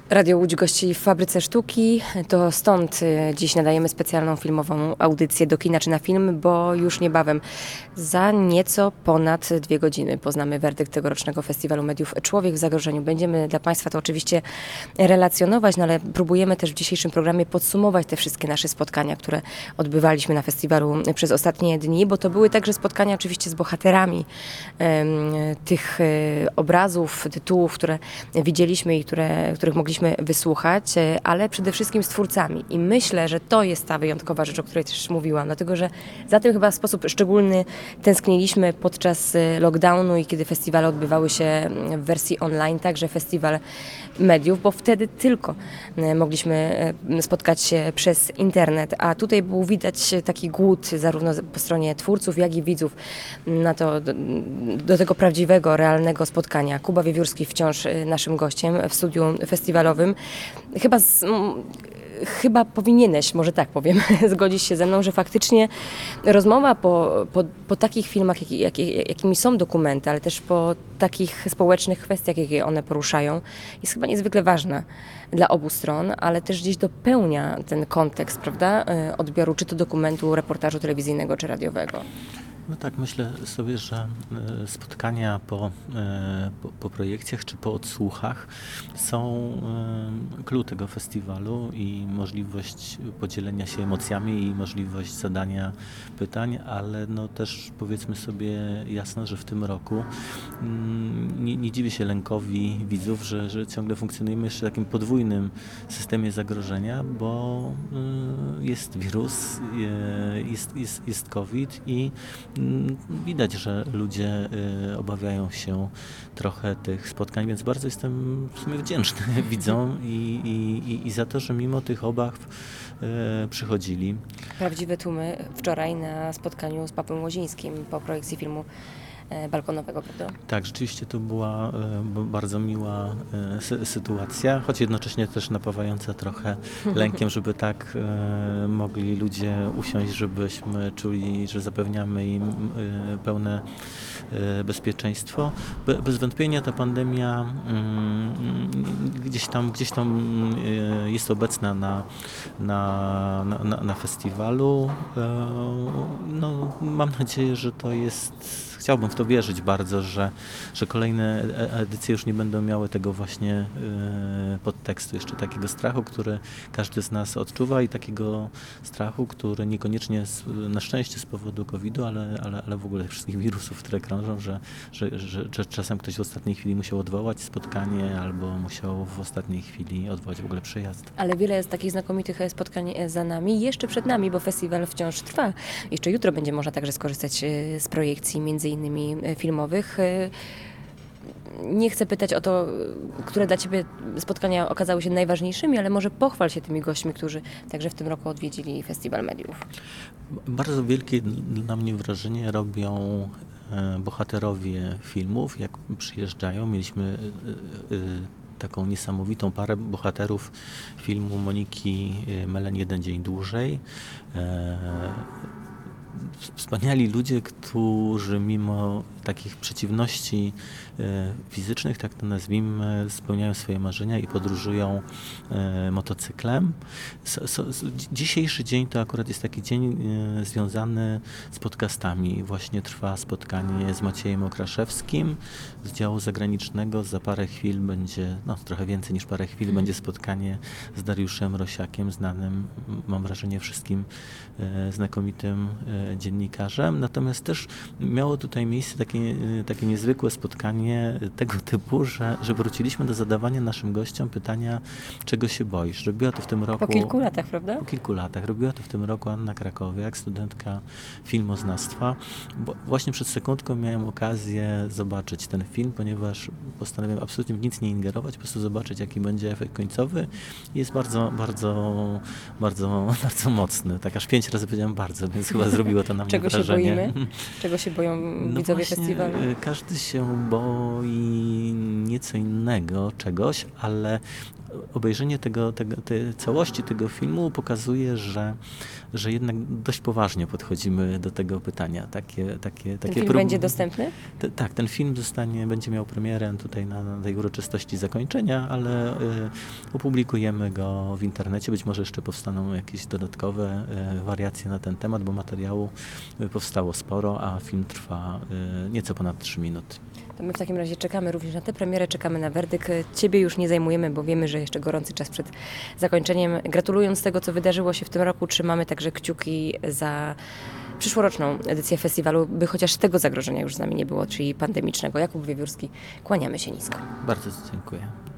Radio Łódź gości w Fabryce Sztuki, to stąd dziś nadajemy specjalną filmową audycję do kina czy na film, bo już niebawem, za nieco ponad 2 godziny poznamy werdykt tegorocznego Festiwalu Mediów Człowiek w zagrożeniu. Będziemy dla Państwa to oczywiście relacjonować, no ale próbujemy też w dzisiejszym programie podsumować te wszystkie nasze spotkania, które odbywaliśmy na festiwalu przez ostatnie dni, bo to były także spotkania oczywiście z bohaterami tych obrazów, tytułów, które widzieliśmy i których mogliśmy wysłuchać, ale przede wszystkim z twórcami. I myślę, że to jest ta wyjątkowa rzecz, o której też mówiłam, dlatego że za tym chyba w sposób szczególny tęskniliśmy podczas lockdownu i kiedy festiwale odbywały się w wersji online, także Festiwal Mediów, bo wtedy tylko mogliśmy spotkać się przez internet, a tutaj był widać taki głód zarówno po stronie twórców, jak i widzów na to, do tego prawdziwego, realnego spotkania. Kuba Wiewiórski wciąż naszym gościem w studiu festiwalowym. Chyba powinieneś, może tak powiem, zgodzić się ze mną, że faktycznie rozmowa po takich filmach, jakimi są dokumenty, ale też po takich społecznych kwestiach, jakie one poruszają, jest chyba niezwykle ważna dla obu stron, ale też gdzieś dopełnia ten kontekst, prawda, odbioru czy to dokumentu, reportażu telewizyjnego czy radiowego. No tak, myślę sobie, że spotkania po projekcjach czy po odsłuchach są clou tego festiwalu i możliwość podzielenia się emocjami i możliwość zadania pytań, ale no też powiedzmy sobie jasno, że w tym roku nie dziwię się lękowi widzów, że ciągle funkcjonujemy jeszcze w takim podwójnym systemie zagrożenia, bo jest wirus, jest COVID i widać, że ludzie obawiają się trochę tych spotkań, więc bardzo jestem w sumie wdzięczny widzom i za to, że mimo tych obaw przychodzili. Prawdziwe tłumy wczoraj na spotkaniu z Pawłem Łozińskim po projekcji filmu balkonowego, prawda? Tak, rzeczywiście to była bardzo miła sytuacja, choć jednocześnie też napawająca trochę lękiem, żeby tak mogli ludzie usiąść, żebyśmy czuli, że zapewniamy im pełne bezpieczeństwo. Bez wątpienia ta pandemia gdzieś tam jest obecna na festiwalu. No, mam nadzieję, że to jest. Chciałbym w to wierzyć bardzo, że kolejne edycje już nie będą miały tego właśnie podtekstu, jeszcze takiego strachu, który każdy z nas odczuwa i takiego strachu, który niekoniecznie na szczęście z powodu COVID-u, ale w ogóle wszystkich wirusów, które krążą, że czasem ktoś w ostatniej chwili musiał odwołać spotkanie albo musiał w ostatniej chwili odwołać w ogóle przyjazd. Ale wiele z takich znakomitych spotkań za nami, jeszcze przed nami, bo festiwal wciąż trwa. Jeszcze jutro będzie można także skorzystać z projekcji między innymi filmowych. Nie chcę pytać o to, które dla Ciebie spotkania okazały się najważniejszymi, ale może pochwal się tymi gośćmi, którzy także w tym roku odwiedzili Festiwal Mediów. Bardzo wielkie dla mnie wrażenie robią bohaterowie filmów, jak przyjeżdżają. Mieliśmy taką niesamowitą parę bohaterów filmu Moniki Melen Jeden dzień dłużej. Wspaniali ludzie, którzy mimo takich przeciwności fizycznych, tak to nazwijmy, spełniają swoje marzenia i podróżują motocyklem. Dzisiejszy dzień to akurat jest taki dzień związany z podcastami. Właśnie trwa spotkanie z Maciejem Okraszewskim z działu zagranicznego. Za parę chwil będzie, trochę więcej niż parę chwil, będzie spotkanie z Dariuszem Rosiakiem, znanym, mam wrażenie, wszystkim znakomitym dziennikarzem. Natomiast też miało tutaj miejsce takie niezwykłe spotkanie tego typu, że wróciliśmy do zadawania naszym gościom pytania, czego się boisz. Robiła to w tym roku... Po kilku latach, prawda? Po kilku latach. Robiła to w tym roku Anna Krakowiak, studentka filmoznawstwa. Bo właśnie przed sekundką miałem okazję zobaczyć ten film, ponieważ postanowiłem absolutnie w nic nie ingerować, po prostu zobaczyć, jaki będzie efekt końcowy. Jest bardzo, bardzo, bardzo, bardzo mocny. Tak aż 5 razy powiedziałem bardzo, więc chyba zrobiło to na mnie Czego wrażenie. się boimy? Czego się boją widzowie festiwalu? Każdy się boi nieco innego czegoś, obejrzenie tej całości tego filmu pokazuje, że jednak dość poważnie podchodzimy do tego pytania. Ten film będzie dostępny? Tak, ten film będzie miał premierę tutaj na tej uroczystości zakończenia, ale opublikujemy go w internecie. Być może jeszcze powstaną jakieś dodatkowe wariacje na ten temat, bo materiału powstało sporo, a film trwa nieco ponad 3 minuty. To my w takim razie czekamy również na tę premierę, czekamy na werdykt. Ciebie już nie zajmujemy, bo wiemy, że jeszcze gorący czas przed zakończeniem. Gratulując tego, co wydarzyło się w tym roku, trzymamy także kciuki za przyszłoroczną edycję festiwalu, by chociaż tego zagrożenia już z nami nie było, czyli pandemicznego. Jakub Wiewiórski, kłaniamy się nisko. Bardzo dziękuję.